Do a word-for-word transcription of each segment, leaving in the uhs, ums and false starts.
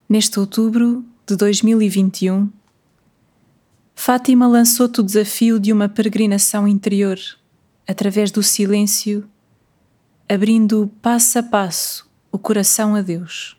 Neste outubro de dois mil e vinte e um, Fátima lançou-te o desafio de uma peregrinação interior, através do silêncio, abrindo passo a passo o coração a Deus.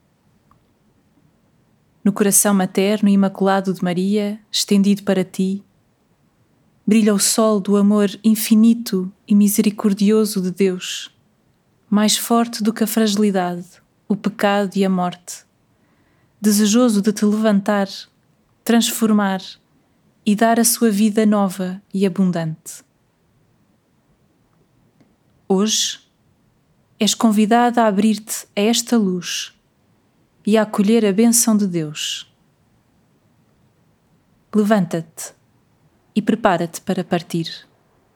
No coração materno e imaculado de Maria, estendido para ti, brilha o sol do amor infinito e misericordioso de Deus, mais forte do que a fragilidade, o pecado e a morte, desejoso de te levantar, transformar e dar a sua vida nova e abundante. Hoje, és convidada a abrir-te a esta luz e a acolher a bênção de Deus. Levanta-te e prepara-te para partir.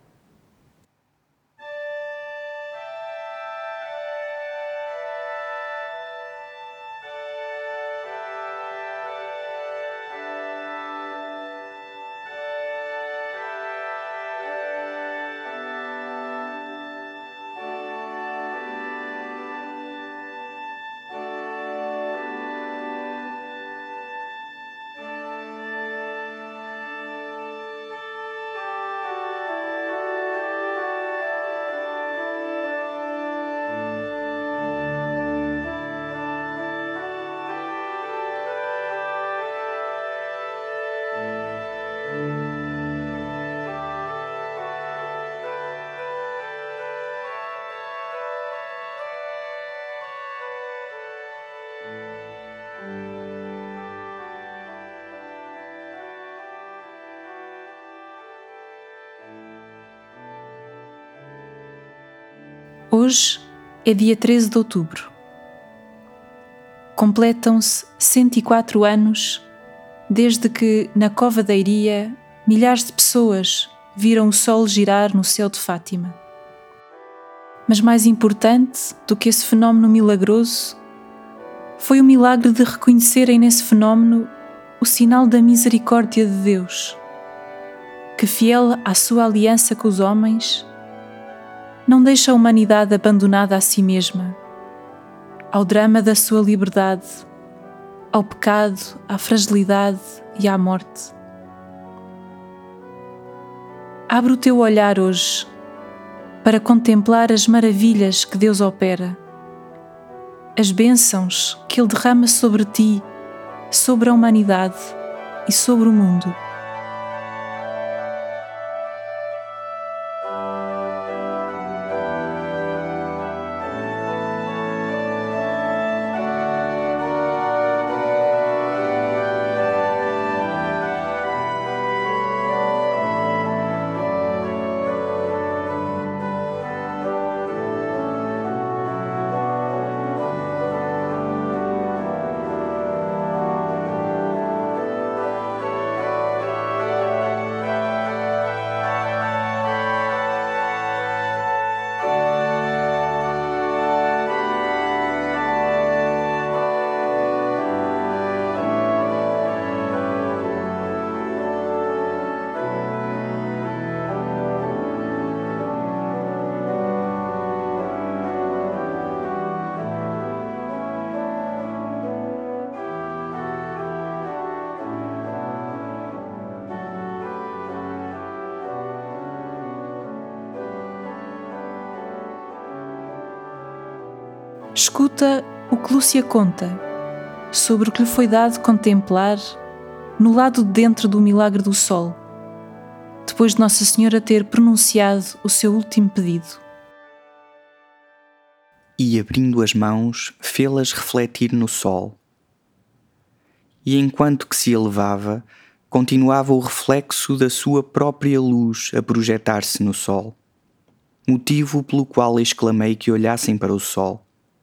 Hoje é dia treze de outubro. Completam-se cento e quatro anos desde que, na Cova da Iria, milhares de pessoas viram o sol girar no céu de Fátima. Mas mais importante do que esse fenómeno milagroso foi o milagre de reconhecerem nesse fenómeno o sinal da misericórdia de Deus, que, fiel à sua aliança com os homens, não deixa a humanidade abandonada a si mesma, ao drama da sua liberdade, ao pecado, à fragilidade e à morte. Abre o teu olhar hoje para contemplar as maravilhas que Deus opera, as bênçãos que Ele derrama sobre ti, sobre a humanidade e sobre o mundo. Escuta o que Lúcia conta sobre o que lhe foi dado contemplar no lado de dentro do milagre do sol, depois de Nossa Senhora ter pronunciado o seu último pedido. E abrindo as mãos, fê-las refletir no sol. E enquanto que se elevava, continuava o reflexo da sua própria luz a projetar-se no sol, motivo pelo qual exclamei que olhassem para o sol.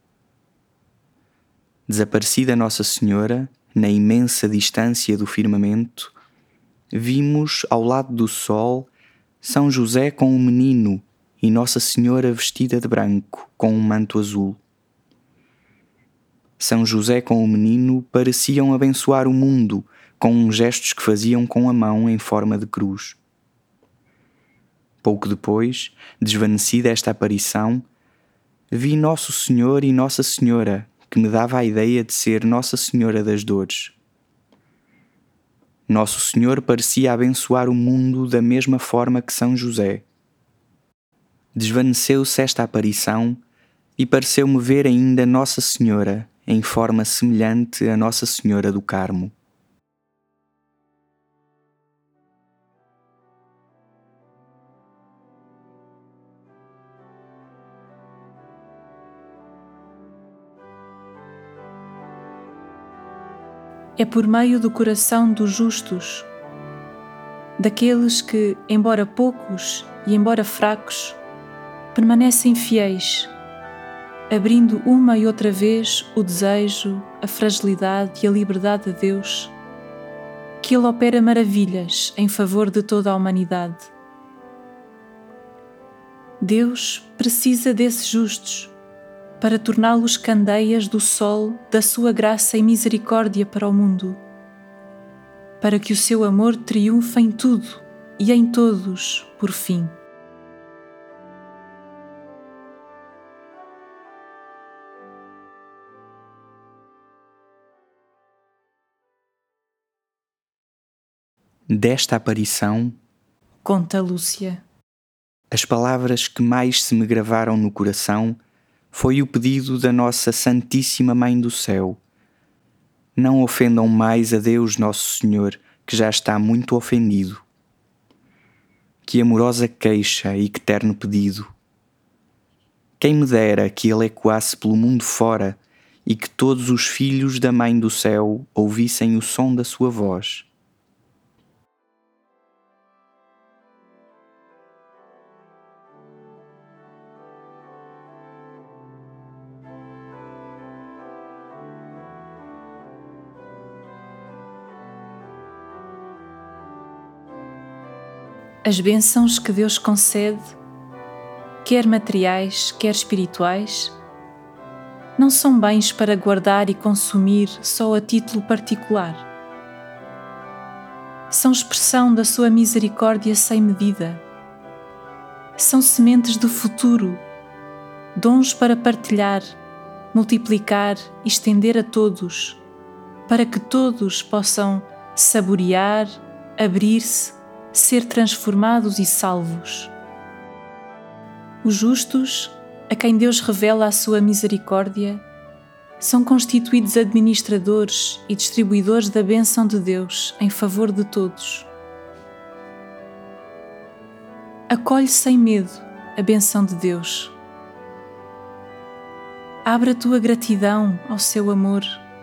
Desaparecida Nossa Senhora, na imensa distância do firmamento, vimos ao lado do sol São José com um menino e Nossa Senhora vestida de branco com um manto azul. São José com o menino pareciam abençoar o mundo com gestos que faziam com a mão em forma de cruz. Pouco depois, desvanecida esta aparição, vi Nosso Senhor e Nossa Senhora que me dava a ideia de ser Nossa Senhora das Dores. Nosso Senhor parecia abençoar o mundo da mesma forma que São José. Desvaneceu-se esta aparição e pareceu-me ver ainda Nossa Senhora em forma semelhante a Nossa Senhora do Carmo. É por meio do coração dos justos, daqueles que, embora poucos e embora fracos, permanecem fiéis, abrindo uma e outra vez o desejo, a fragilidade e a liberdade de Deus, que Ele opera maravilhas em favor de toda a humanidade. Deus precisa desses justos para torná-los candeias do sol da sua graça e misericórdia para o mundo, para que o seu amor triunfe em tudo e em todos, por fim. Desta aparição, conta Lúcia, as palavras que mais se me gravaram no coração foi o pedido da nossa Santíssima Mãe do Céu: não ofendam mais a Deus Nosso Senhor, que já está muito ofendido. Que amorosa queixa e que terno pedido! Quem me dera que ele ecoasse pelo mundo fora e que todos os filhos da Mãe do Céu ouvissem o som da sua voz. as bênçãos que Deus concede, quer materiais, quer espirituais, não são bens para guardar e consumir só a título particular. São expressão da sua misericórdia sem medida. São sementes do futuro, dons para partilhar, multiplicar e estender a todos, para que todos possam saborear, abrir-se, ser transformados e salvos. Os justos, a quem Deus revela a sua misericórdia, são constituídos administradores e distribuidores da bênção de Deus em favor de todos. Acolhe sem medo a bênção de Deus. Abre a tua gratidão ao seu amor.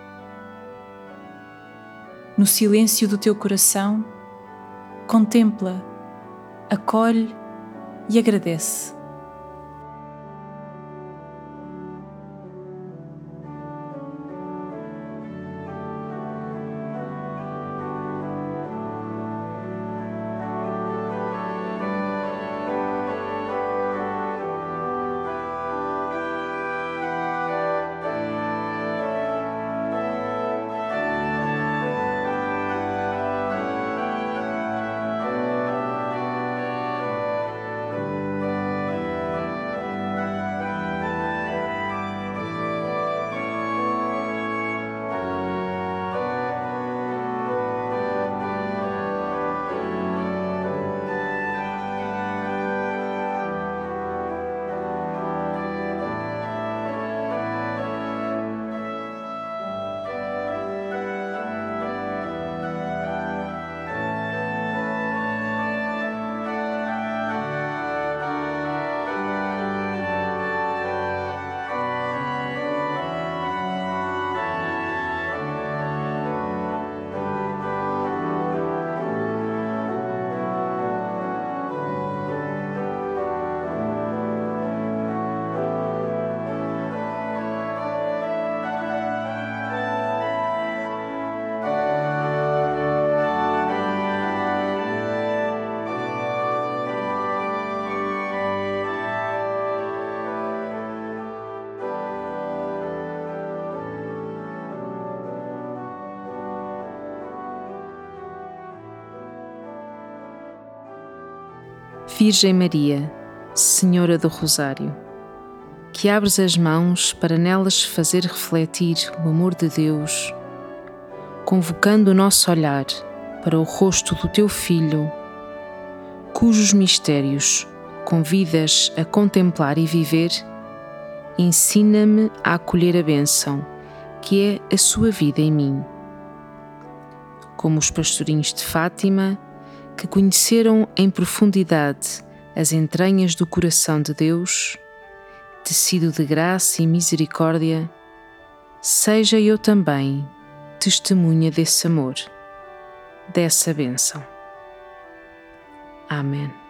No silêncio do teu coração, contempla, acolhe e agradece. Virgem Maria, Senhora do Rosário, que abres as mãos para nelas fazer refletir o amor de Deus, convocando o nosso olhar para o rosto do Teu Filho, cujos mistérios convidas a contemplar e viver, ensina-me a acolher a bênção que é a sua vida em mim. Como os pastorinhos de Fátima, que conheceram em profundidade as entranhas do coração de Deus, tecido de graça e misericórdia, seja eu também testemunha desse amor, dessa bênção. Amém.